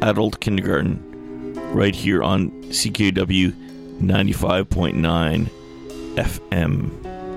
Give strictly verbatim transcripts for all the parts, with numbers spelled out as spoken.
Adult Kindergarten right here on C K W ninety-five point nine F M.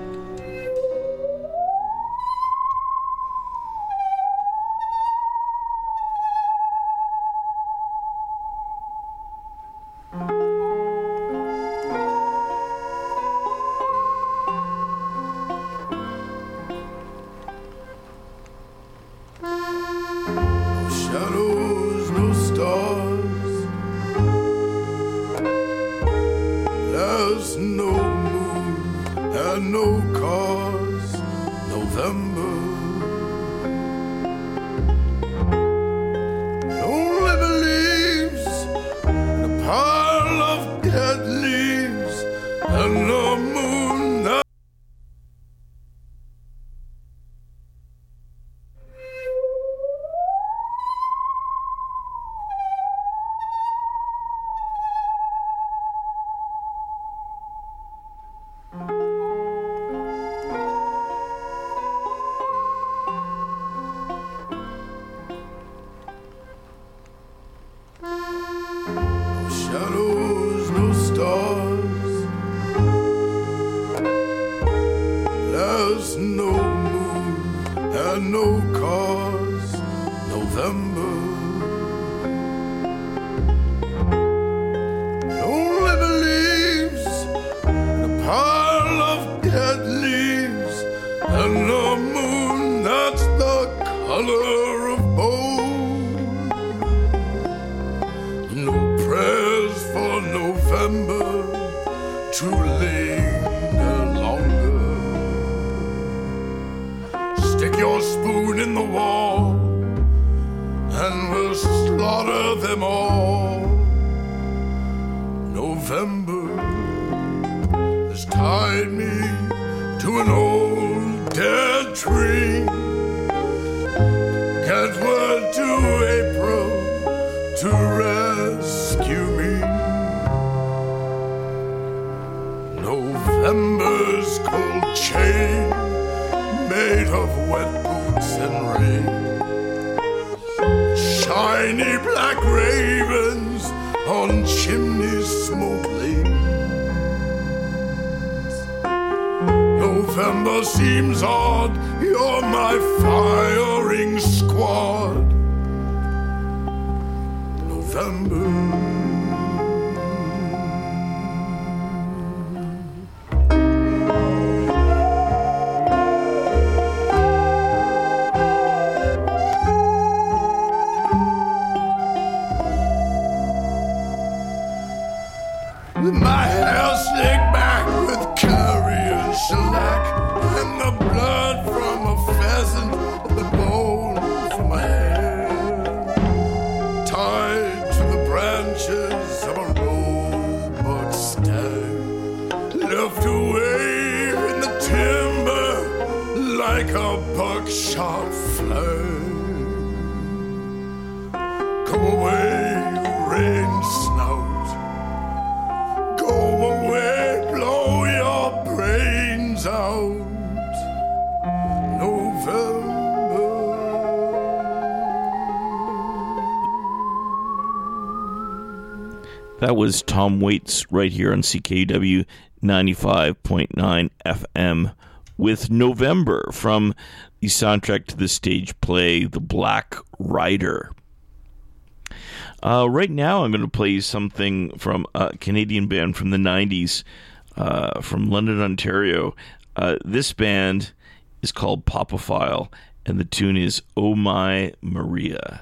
That was Tom Waits right here on C K W ninety-five point nine F M with November from the soundtrack to the stage play The Black Rider. Uh, right now I'm going to play something from a Canadian band from the nineties uh, from London, Ontario. Uh, this band is called Popophile and the tune is Oh My Maria.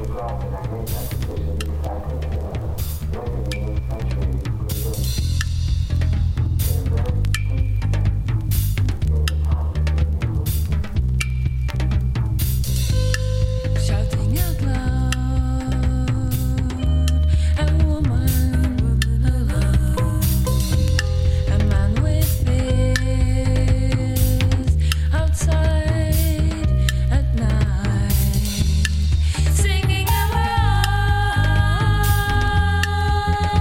Singing along.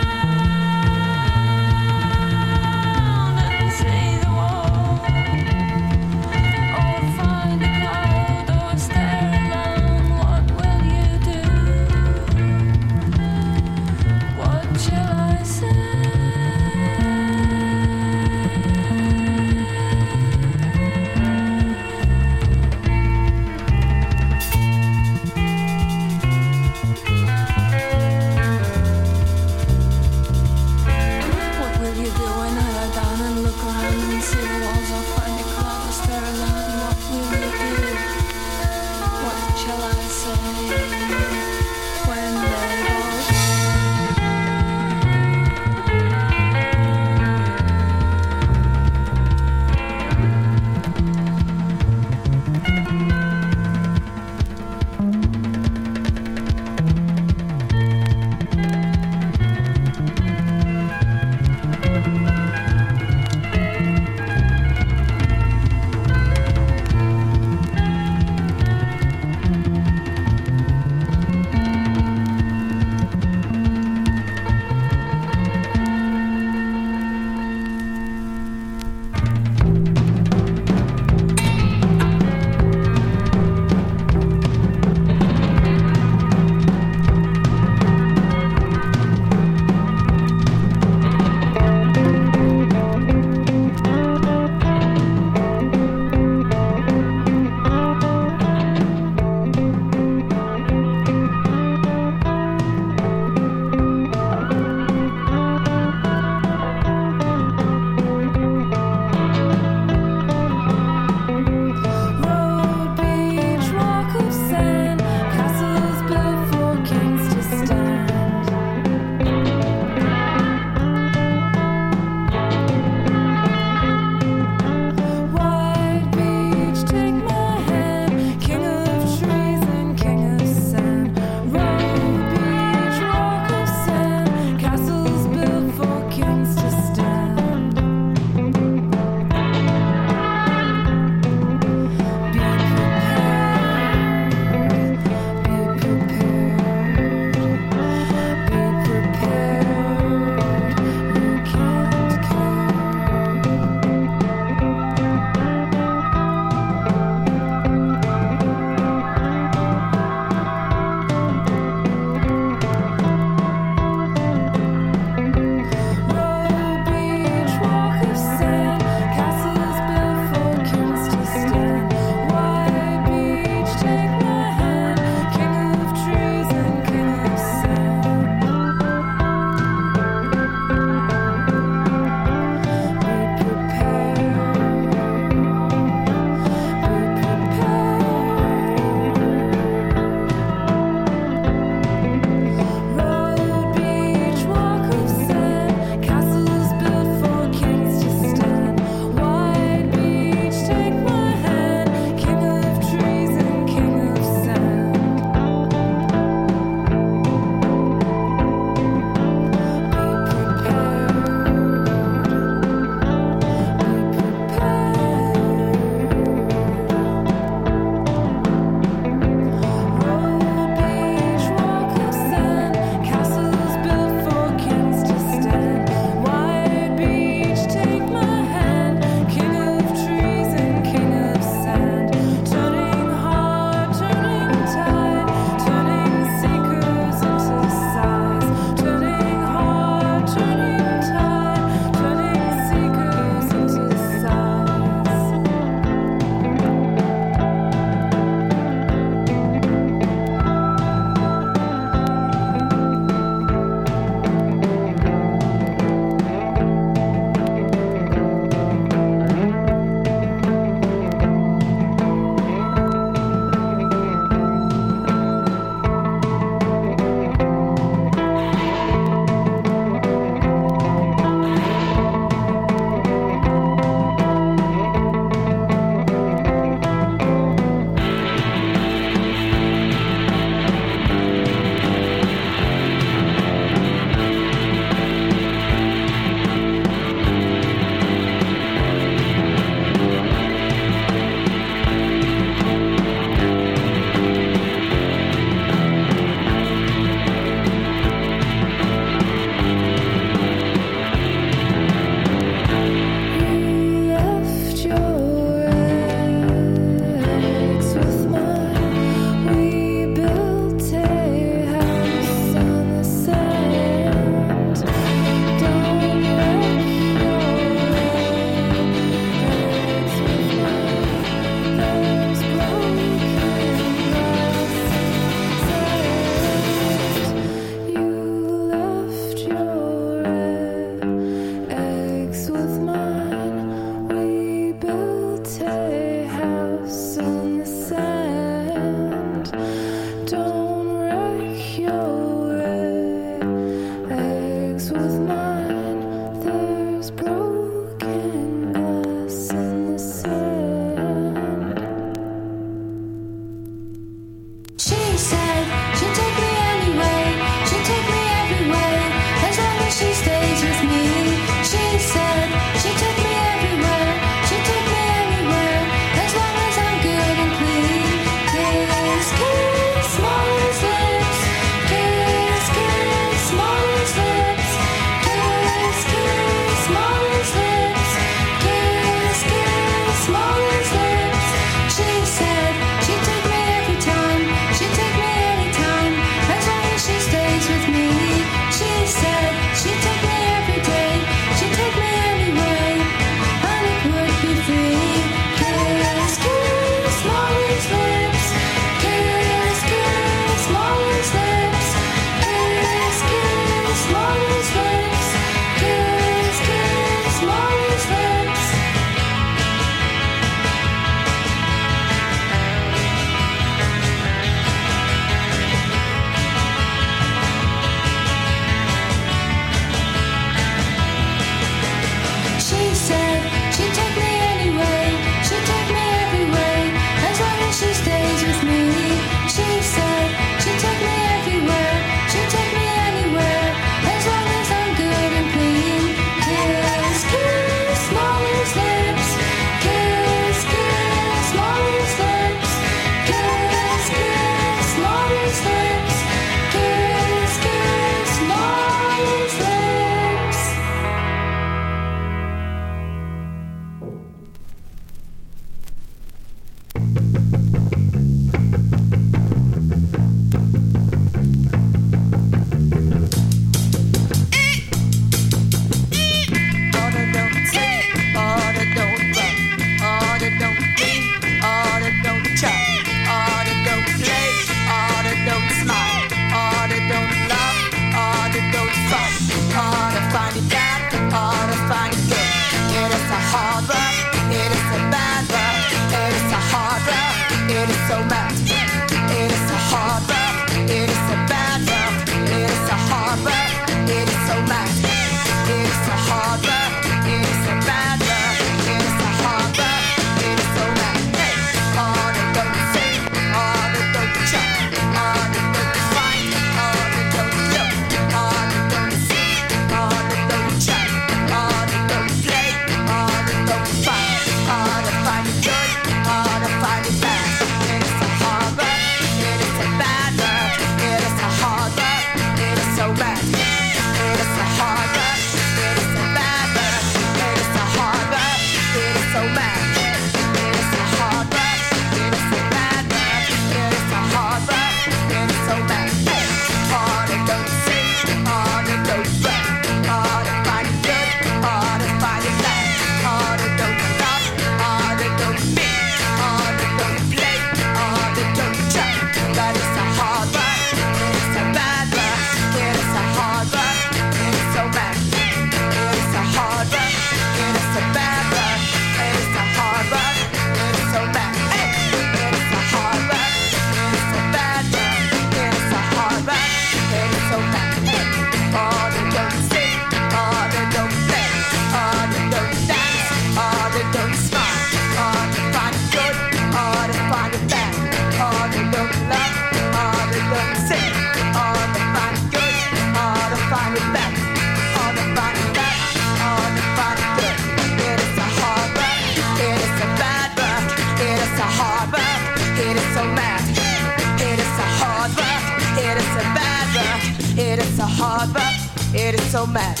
so mad.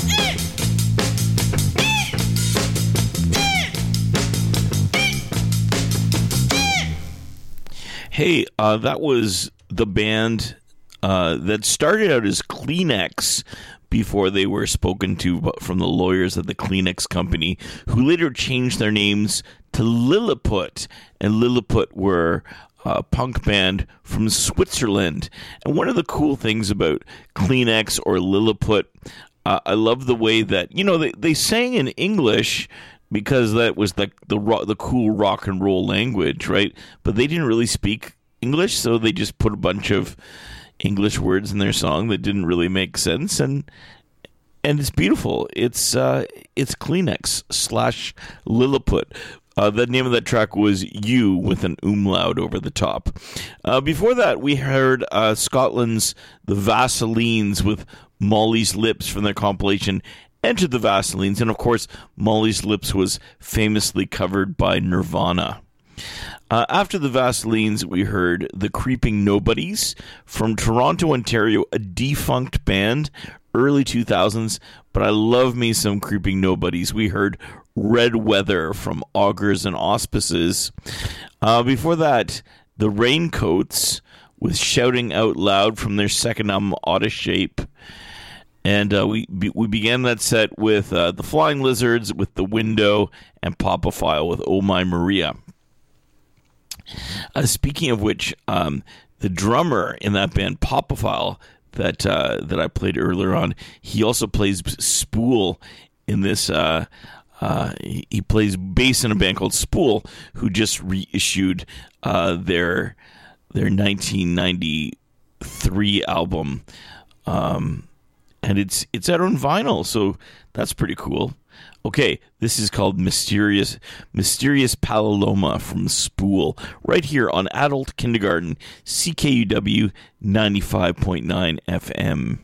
Hey, uh, that was the band uh, that started out as Kleenex before they were spoken to from the lawyers at the Kleenex company, who later changed their names to Lilliput. And Lilliput were a punk band from Switzerland. And one of the cool things about Kleenex or Lilliput, uh, I love the way that, you know, they, they sang in English because that was the the, rock, the cool rock and roll language, right? But they didn't really speak English, so they just put a bunch of English words in their song that didn't really make sense, and and it's beautiful. It's uh, it's Kleenex slash Lilliput. Uh, the name of that track was You with an umlaut over the top. Uh, before that, we heard uh, Scotland's The Vaselines with Molly's Lips from their compilation Enter the Vaselines. And of course, Molly's Lips was famously covered by Nirvana. Uh, after the Vaselines, we heard The Creeping Nobodies from Toronto, Ontario, a defunct band, early two thousands, but I love me some Creeping Nobodies. We heard Red Weather from Augurs and Auspices. Uh, before that, The Raincoats with Shouting Out Loud from their second album, Auto Shape. And uh, we we began that set with uh, The Flying Lizards with The Window and Popophile with Oh My Maria. Uh, speaking of which, um, the drummer in that band, Popophile, that uh, that I played earlier on, he also plays Spool in this. Uh, uh, he, he plays bass in a band called Spool, who just reissued uh, their their nineteen ninety-three album, um, and it's it's out on vinyl, so that's pretty cool. Okay, this is called Mysterious Mysterious Paloma from Spool, right here on Adult Kindergarten, C K U W ninety-five point nine F M.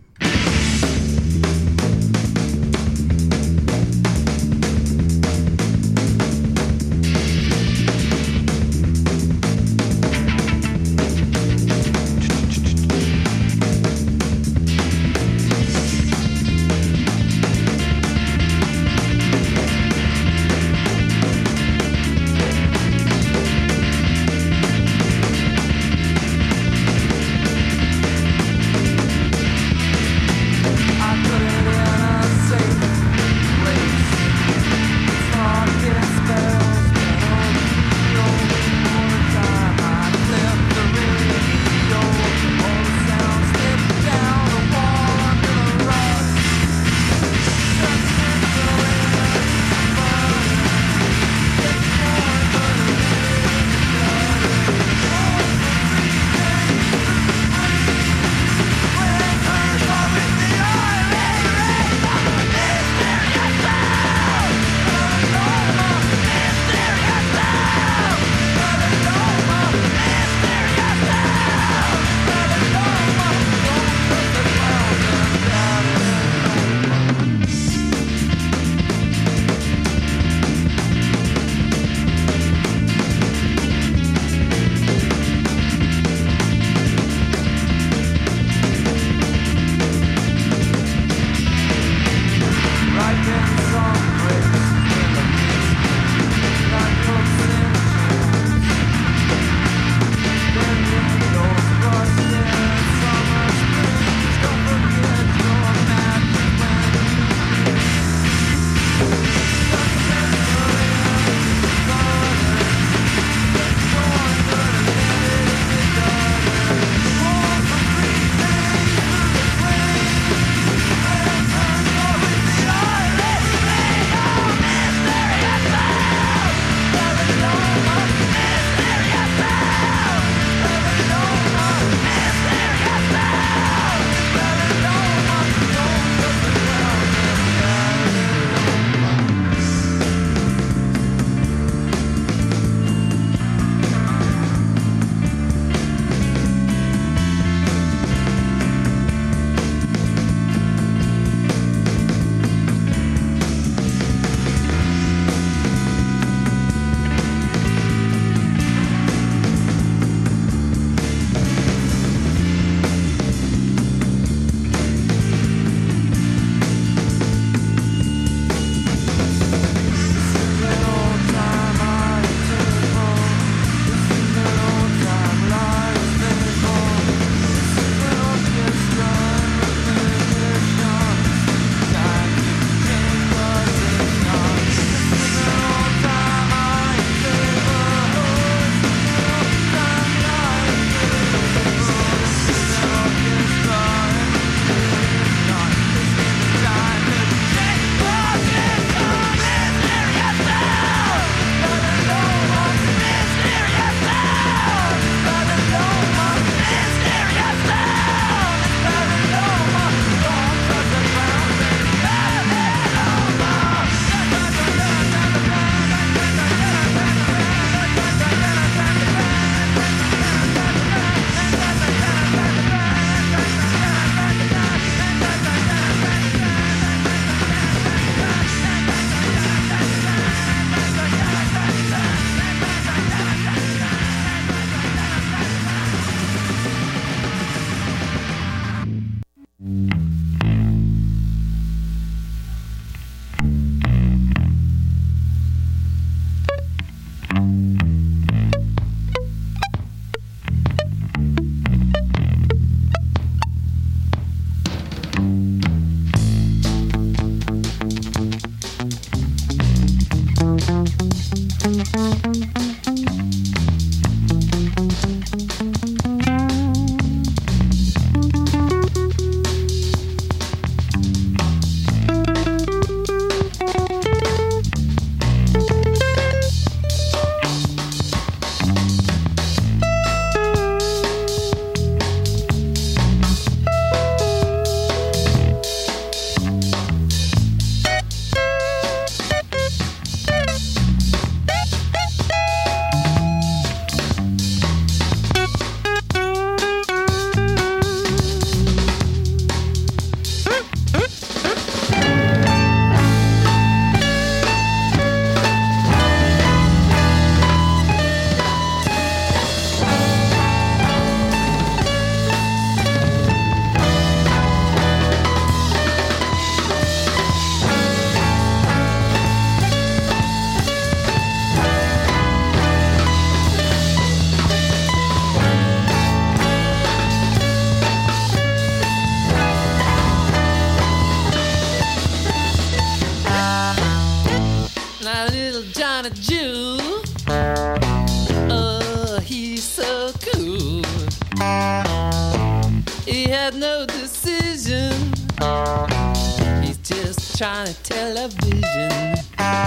He had no decision. He's just trying to tell a vision.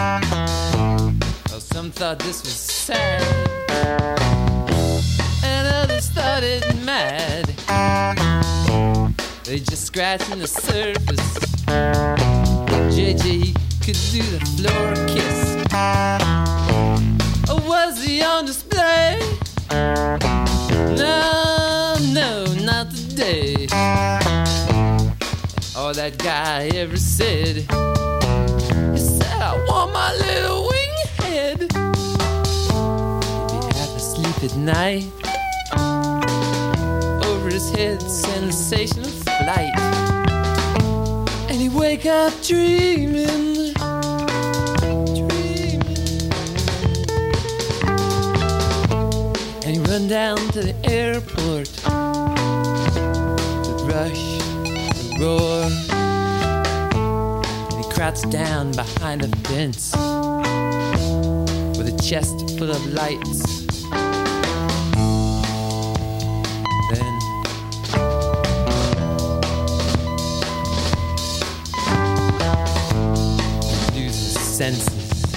Oh, some thought this was sad, and others thought it mad. They just scratching the surface. J J could do the floor kiss. Or was he on display? No, no, not today. All that guy ever said, he said, I want my little wing head. He'd be half asleep at night. Over his head, sensation of flight. And he'd wake up dreaming, dreaming. And he'd run down to the airport. The rush, the roar. And he crouched down behind a fence with a chest full of lights. Then he loses senses.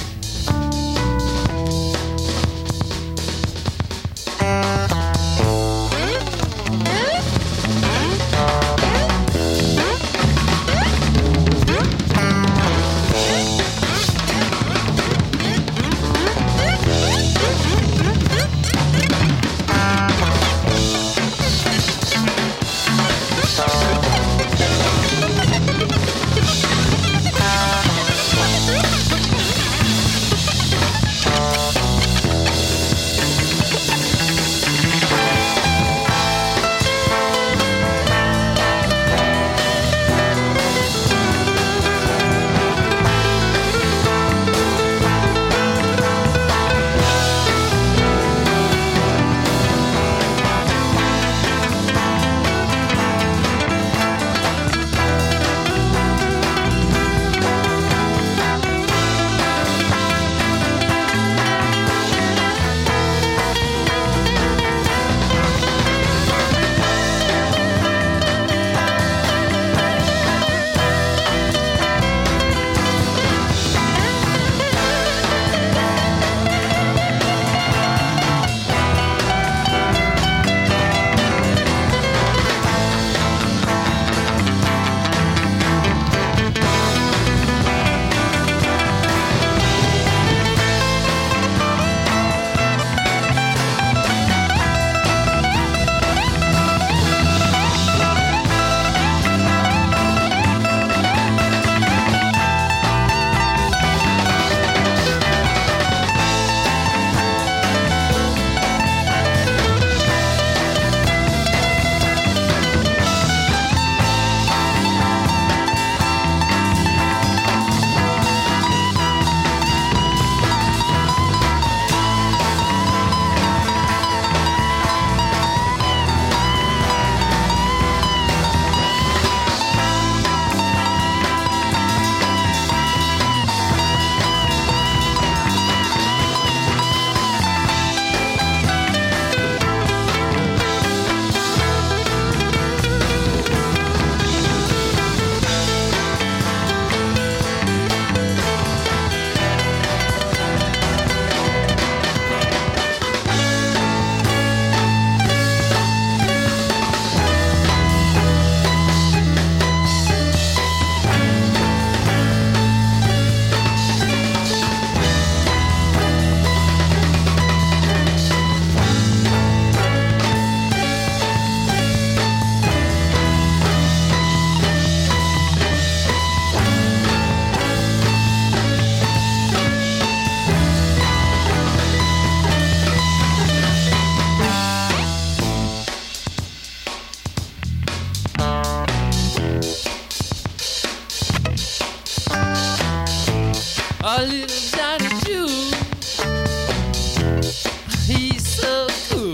A little Johnny Jew, he's so cool.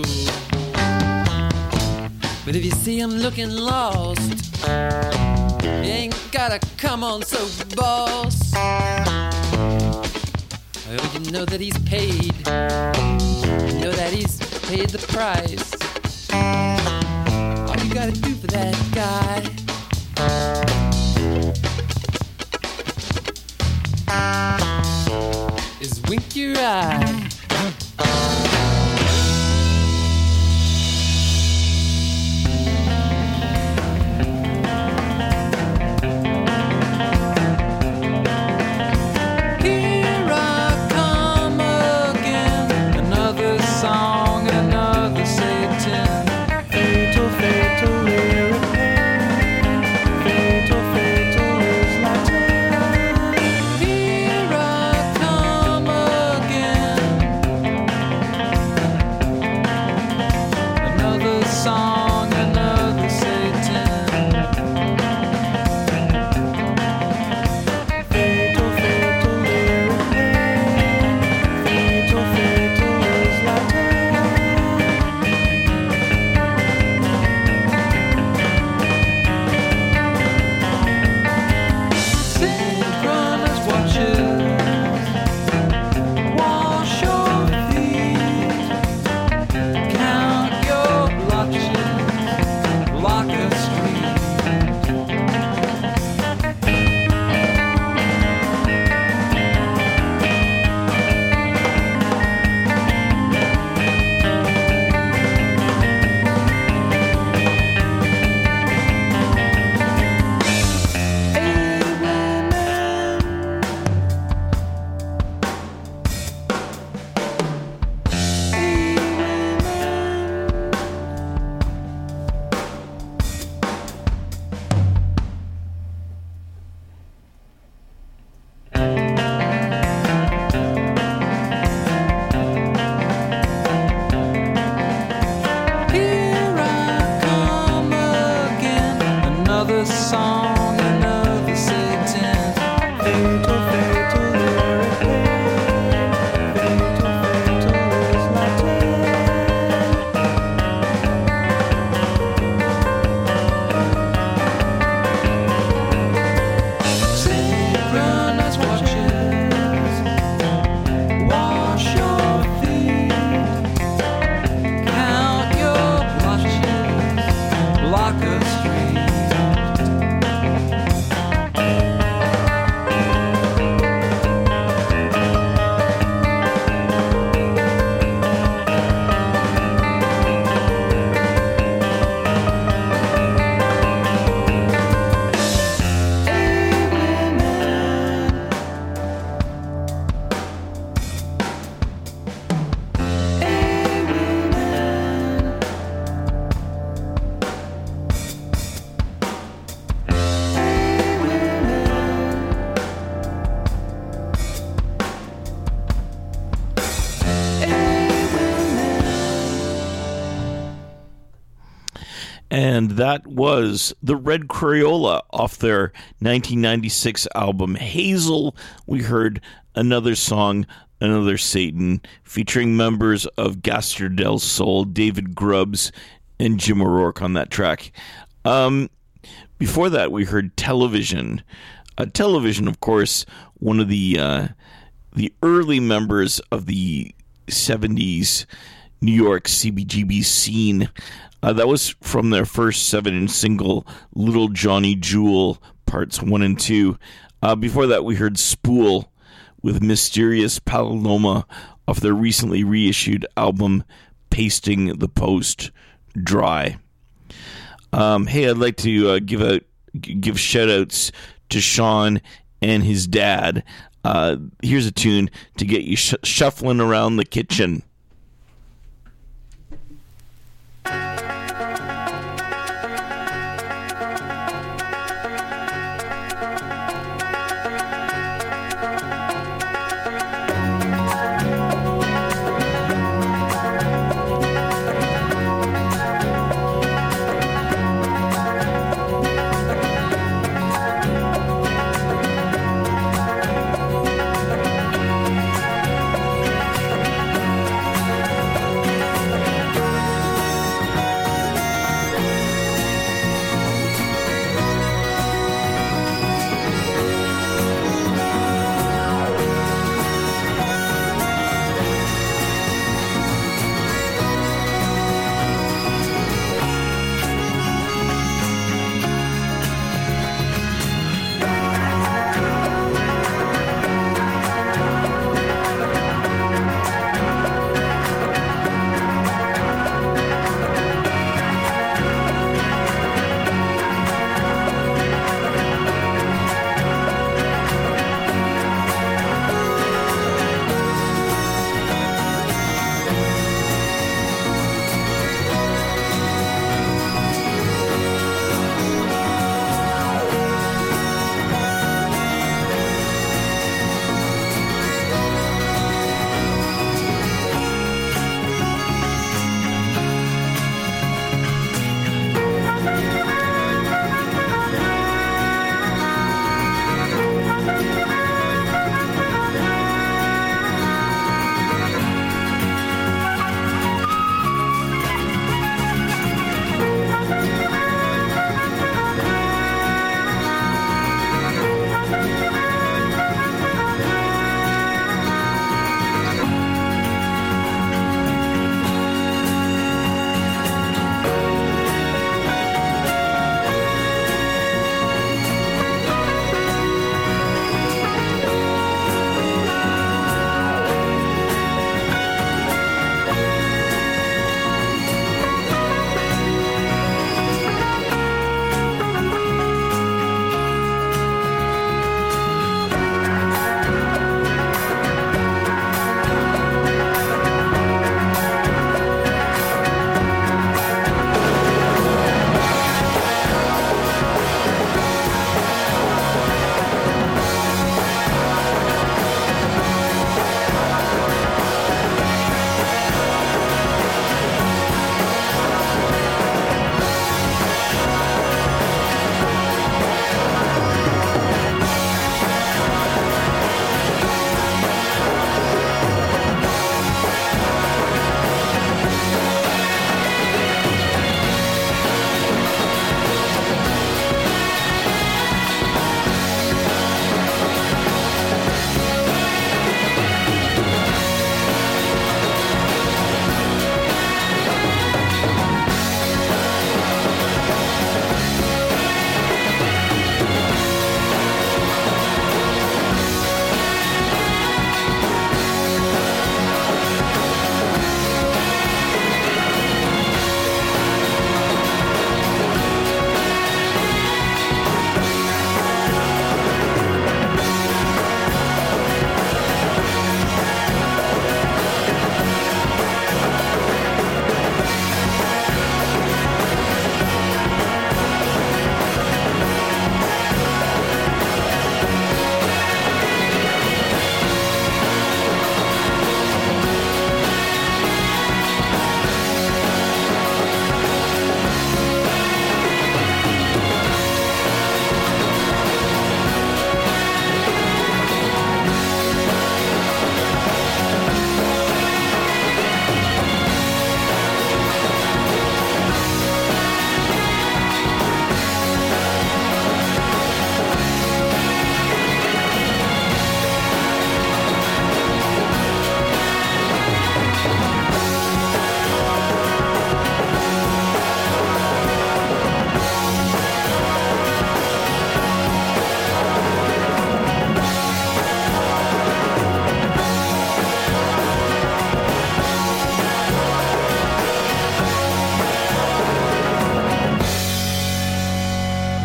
But if you see him looking lost, you ain't gotta come on so boss. Oh, you know that he's paid, you know that he's paid the price. All you gotta do for for that guy. Is wink your eye. And that was the Red Crayola off their nineteen ninety-six album Hazel. We heard Another Song, Another Satan, featuring members of Gaster del Sol, David Grubbs, and Jim O'Rourke on that track. Um, before that, we heard Television. Uh, Television, of course, one of the uh, the early members of the seventies New York C B G B scene. Uh, that was from their first seven-inch single, Little Johnny Jewel, parts one and two. Uh, before that, we heard Spool with Mysterious Paloma off their recently reissued album, Pasting the Post Dry. Um, hey, I'd like to uh, give a give shout-outs to Sean and his dad. Uh, here's a tune to get you sh- shuffling around the kitchen.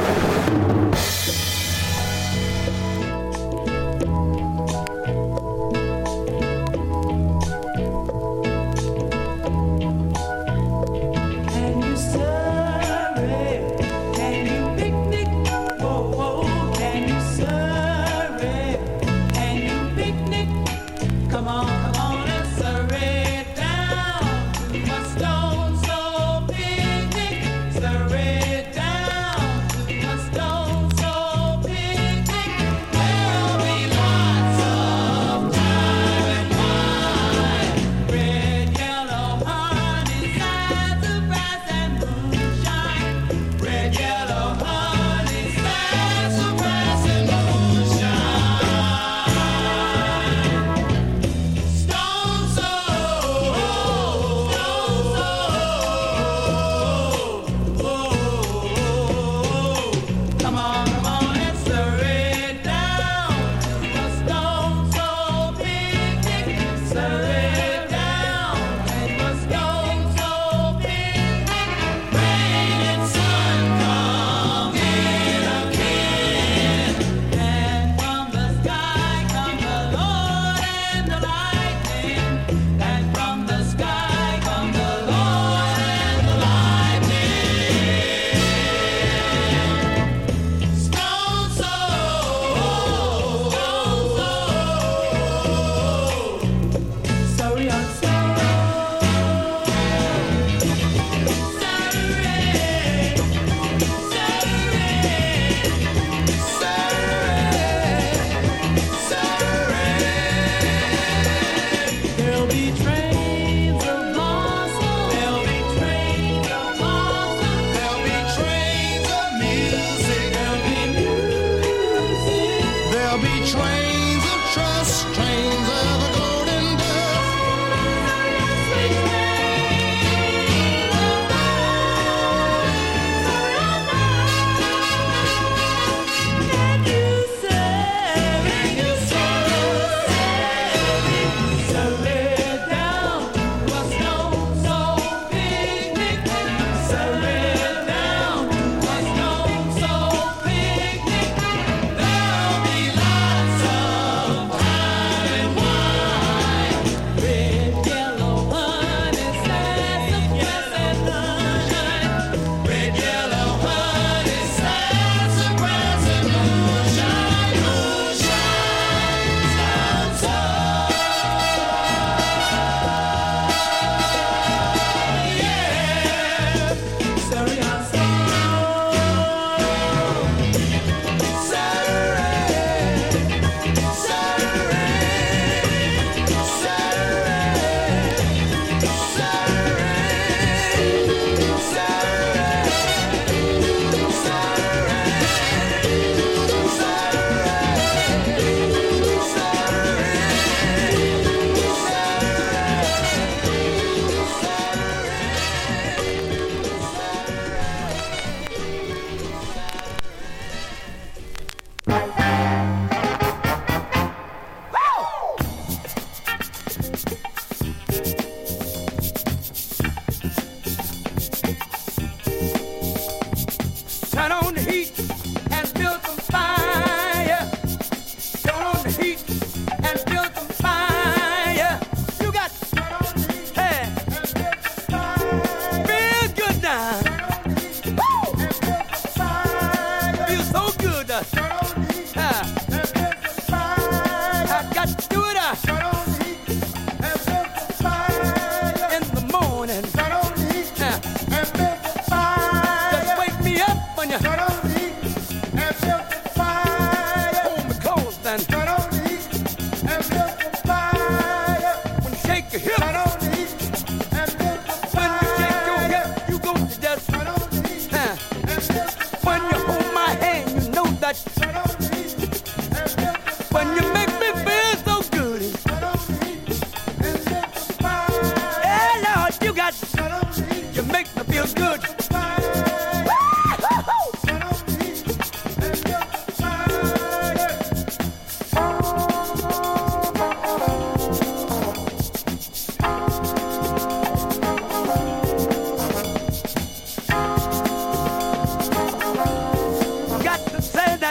Just wake me up when you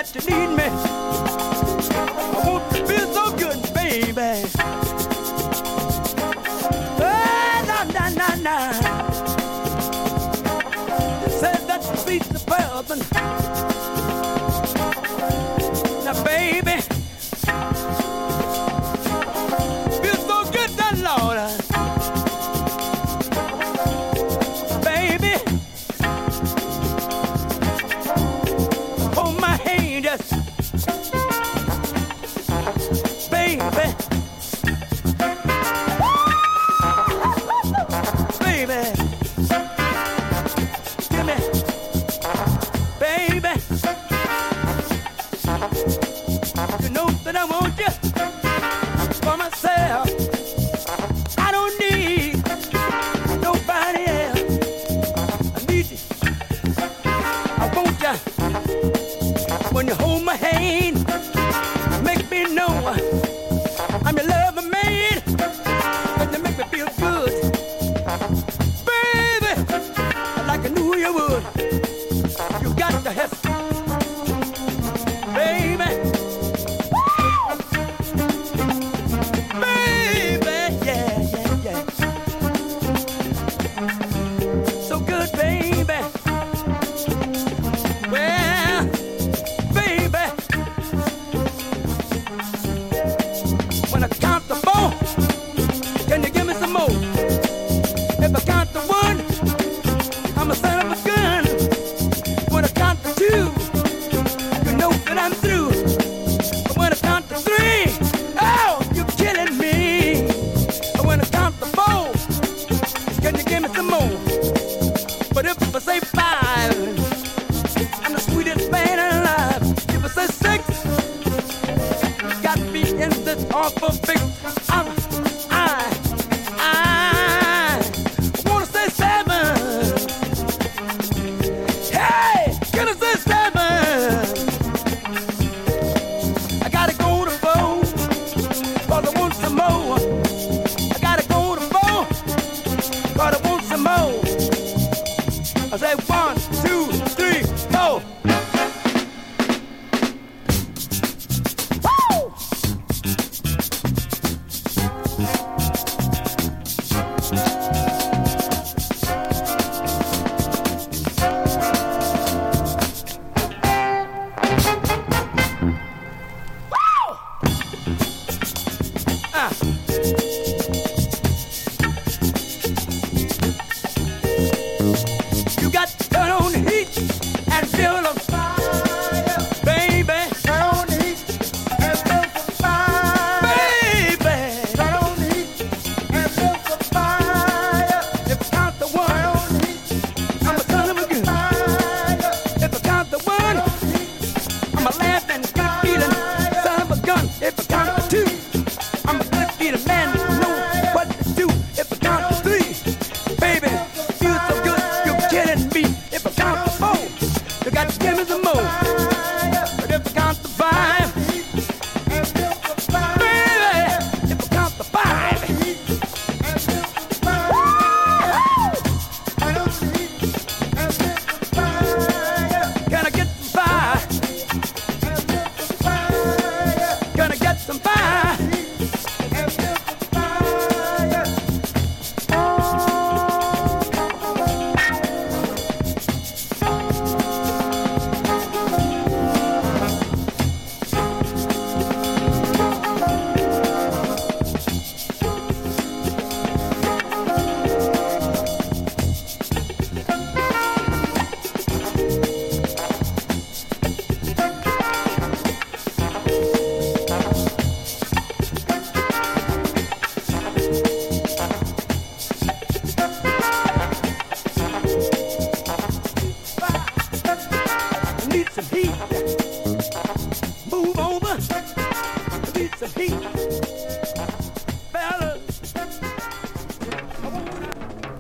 that you need me. I want to feel so good, baby. Oh, na na na na. Says that the beats the bourbon. Now, baby, feel so good, that Lord. When you hold my hand, make me know I'm your lover man. But you make me feel good, baby, like I knew you would. You got to have, baby, baby, yeah, yeah, yeah. So good, baby. Well, when I count the four, can you give me some more? If I count the one, I'm a son of a gun. When I count the two, you know that I'm through. But when I count the three, oh, you're killing me. But when I count the four, can you give me some more? But if I say five, I'm the sweetest man alive. If I say six, got me in this awful fix. I'm, I, I, I wanna say seven. Hey, can I say seven? I gotta go to four, cause I want some more. I gotta go to four, cause I want some more. I say one, two, three, four. You got to turn on the heat and feel the fire, baby. Turn on the heat and feel the fire, baby. Turn on the heat and feel the fire. If I count the one, I'm a son of a gun. If I count the one, I'm a laughing, good feeling son of a gun. If I count the two, I'm a good feeling man who knows what to do. If I count the three, baby, feel so good, you're killing me. If I count the four, you got to give me some more. But if I count the five, baby, if I count the five, can I get some fire? Can I get some fire? I need some heat. Move over. I need some heat. Fellas. I wanna...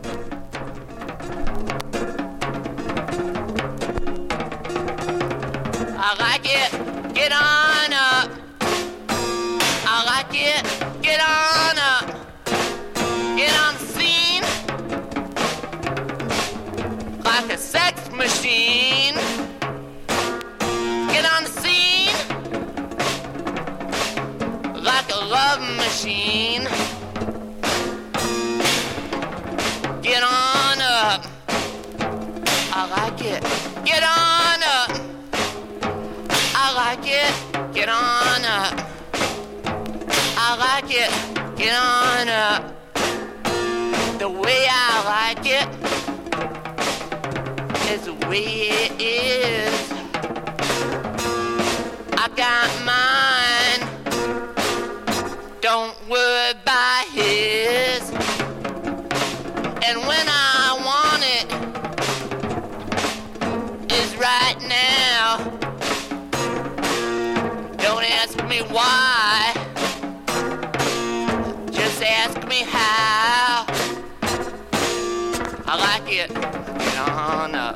I like it, get on up. I like it, get on up. Get on the scene like a sex machine. Get on the scene machine. Get on up. I like it. Get on up. I like it. Get on up. I like it. Get on up. The way I like it is the way it is. I got mine. Don't worry about his. And when I want it is right now. Don't ask me why. Just ask me how. I like it. Get on up.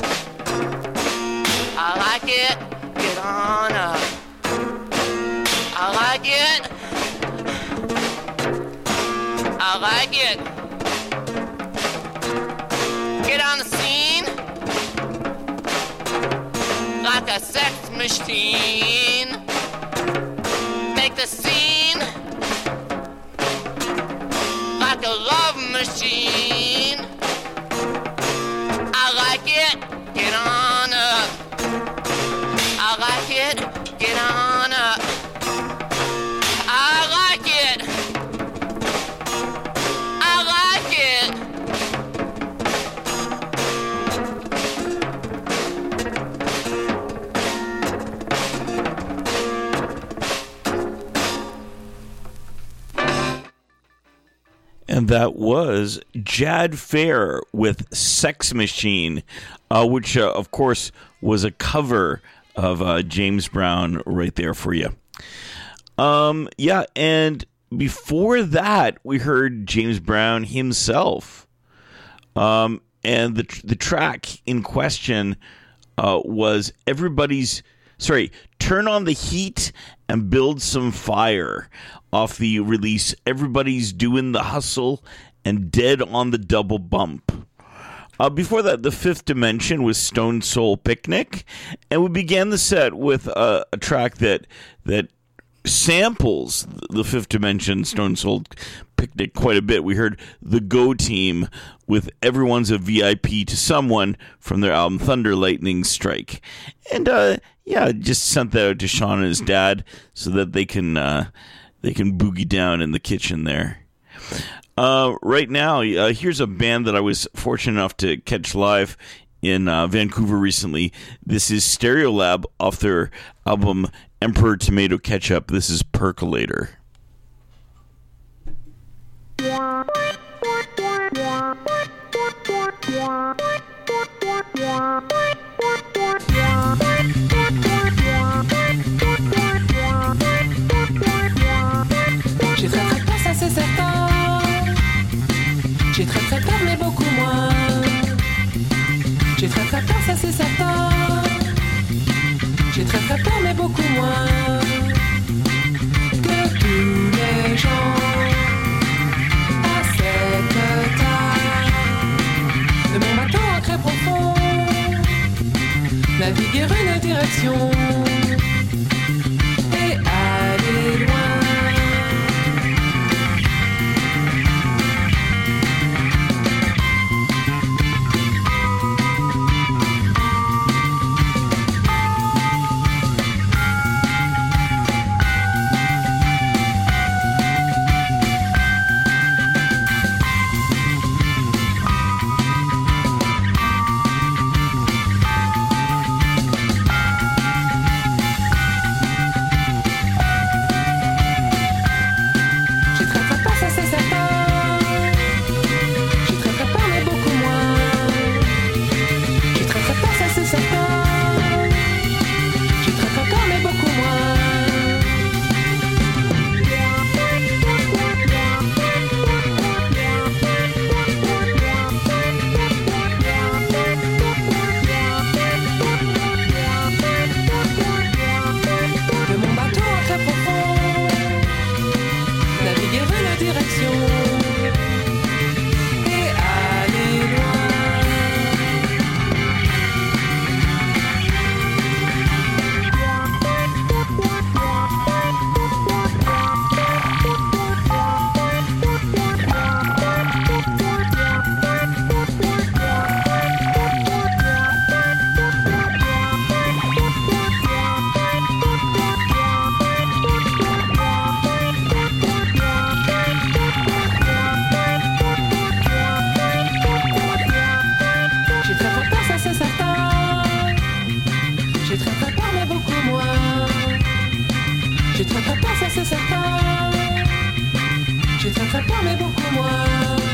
I like it. Get on up. I like it. I like it. Get on the scene like a sex machine. Make the scene like a love machine. I like it. Get on up. I like it. Get on up. I like it. I like it. And that was Jad Fair with Sex Machine, uh, which, uh, of course, was a cover of uh, James Brown right there for you. Um, yeah, and before that, we heard James Brown himself. Um, and the the track in question uh, was Everybody's... Sorry, Turn on the Heat and Build Some Fire, off the release Everybody's Doing the Hustle and Dead on the Double Bump. Uh, before that, The Fifth Dimension was Stone Soul Picnic, and we began the set with uh, a track that that samples The Fifth Dimension, Stone Soul Picnic quite a bit. We heard The Go Team with Everyone's a V I P to Someone from their album Thunder Lightning Strike. And uh, yeah, just sent that out to Sean and his dad so that they can uh, they can boogie down in the kitchen there. Uh, right now, uh, here's a band that I was fortunate enough to catch live in uh, Vancouver recently. This is Stereolab off their album Emperor Tomato Ketchup. This is Percolator. J'ai très très peur, ça c'est certain. J'ai très très peur, mais beaucoup moins. J'ai très très peur, ça c'est certain. J'ai très très peur, mais beaucoup moins que tous les gens à cette table de mon bateau ancré profond, naviguer une direction et aller loin. J'ai très très peur mais beaucoup moins. J'ai très très peur, ça c'est certain. J'ai très très peur mais beaucoup moins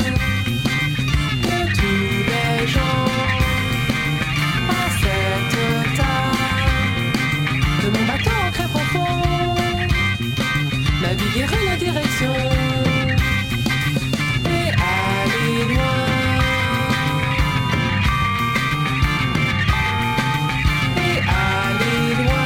que tous les gens à cette table de mon bateau très profond. Naviguer une direction et aller loin. Et aller loin.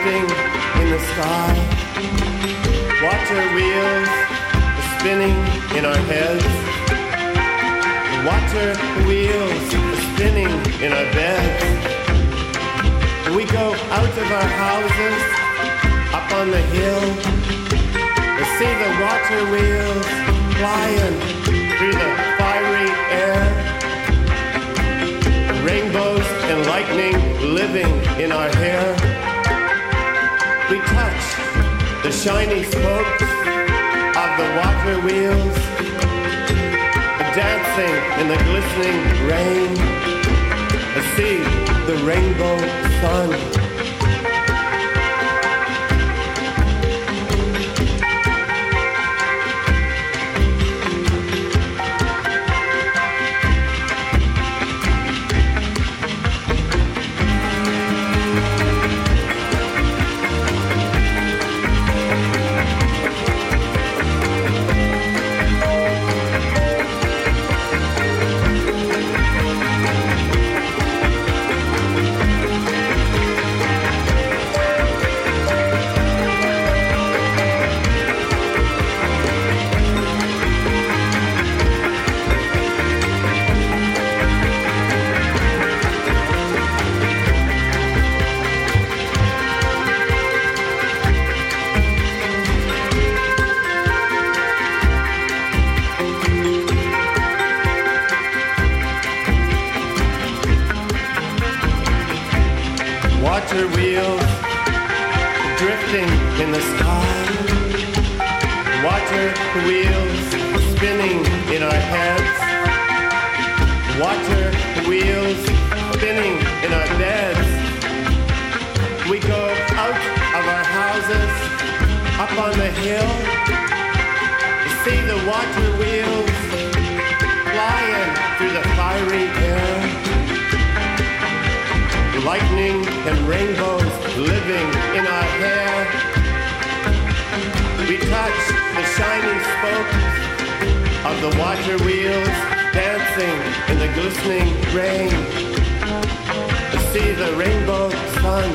drifting in the sky. Water wheels are spinning in our heads. Water wheels are spinning in our beds. We go out of our houses, up on the hill, to see the water wheels flying through the fiery air. Rainbows and lightning living in our hair. We touch the shiny spokes of the water wheels, dancing in the glistening rain. I see the rainbow sun. Water wheels drifting in the sky. Water wheels spinning in our heads. Water wheels spinning in our beds. We go out of our houses, up on the hill, to see the water wheels flying through the fiery air. Lightning and rainbows living in our hair. We touch the shiny spokes of the water wheels, dancing in the glistening rain, to see the rainbow sun.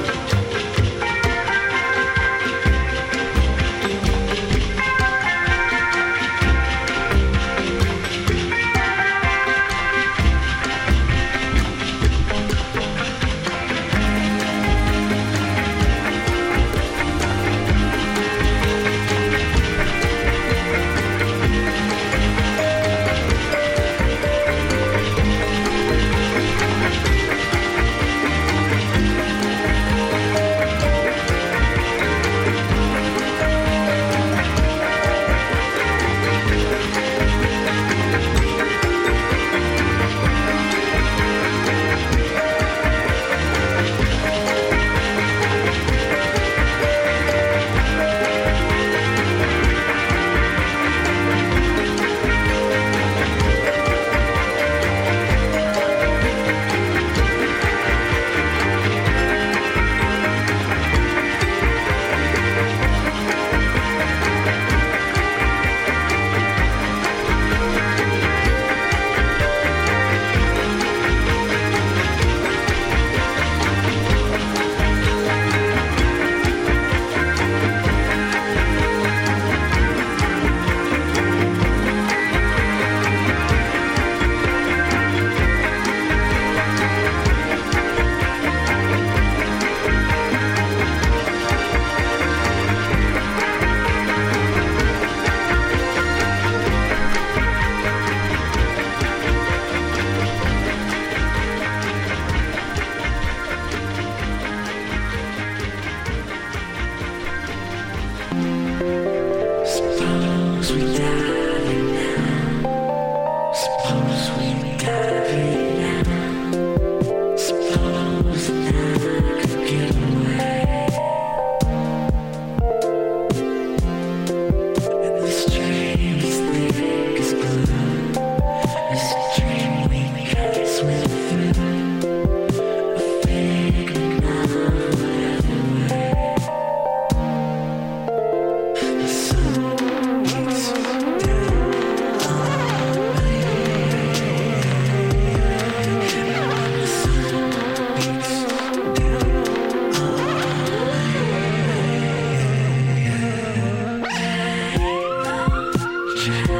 child.